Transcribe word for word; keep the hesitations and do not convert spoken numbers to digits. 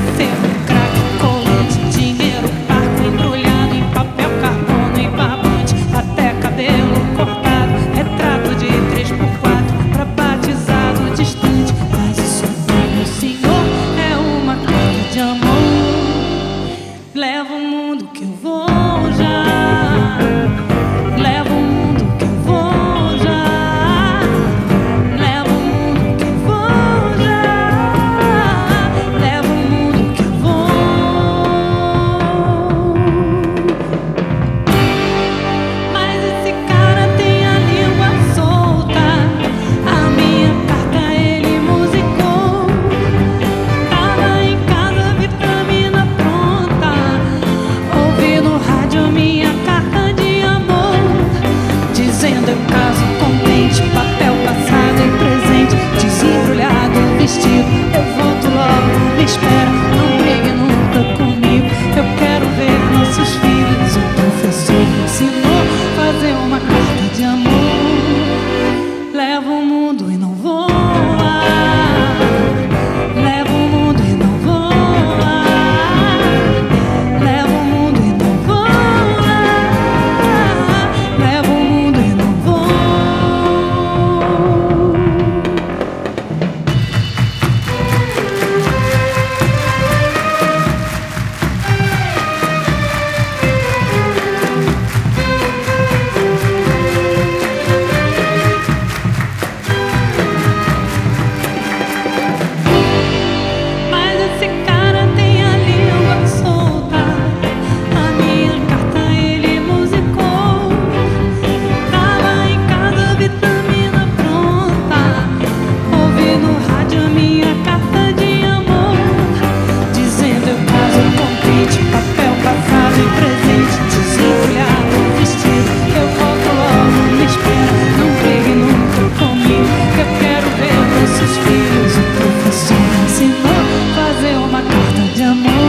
Leva o mundo que eu vou já. Leva o mundo que eu vou já. Leva o mundo que eu vou já. Leva o mundo que eu vou. Mas esse cara tem a língua solta. A minha carta ele musicou. Tava em casa, vitamina pronta. Ouvi no rádio minha carta de amor, dizendo eu caso contente, papel passado e presente, desembrulhado o vestido, eu volto logo, me espera, não brigue nunca comigo, eu quero ver nossos filhos. O professor me ensinou a fazer uma carta de amor. Leva o mundo e não voa. Leva o mundo e não voa. Leva o mundo e não voa. Leva o mundo e não voa. Mas esse cara tem a língua solta. A minha carta ele musicou. Tava em casa, vitamina pronta. Ouvi no rádio a minha carta de amor, dizendo eu caso contente, papel passado e presente, desembrulhado o vestido, eu volto logo, me espera, não brigue nunca comigo, eu quero ver nossos filhos. O professor me ensinou a fazer uma carta de amor.